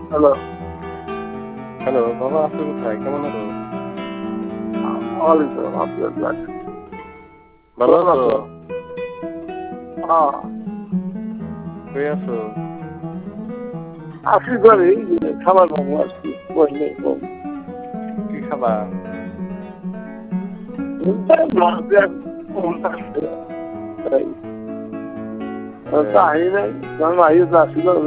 Hello. Hello বাবা, আছো কোথায়? কেমন আছো? ওয়ালাইকুম আসসালাম। ভালো আছো? হ্যাঁ, কই আছো? আসি করে খাবার খাবো আসছি বসলে কি খাবা? তাই নাই কারণ আসছিল